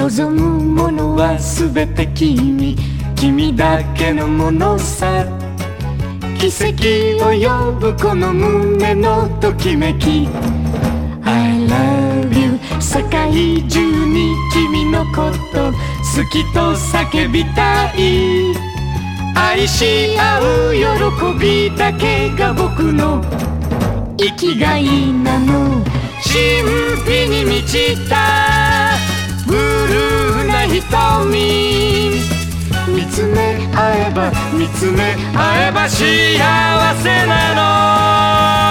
望むものはすべて君だけのものさ。奇跡を呼ぶこの胸のときめき I love you 世界中に君のこと好きと叫びたい。愛し合う喜びだけが僕の生きがいなの。神秘に満ちたブルーな瞳、見つめ合えば幸せなの。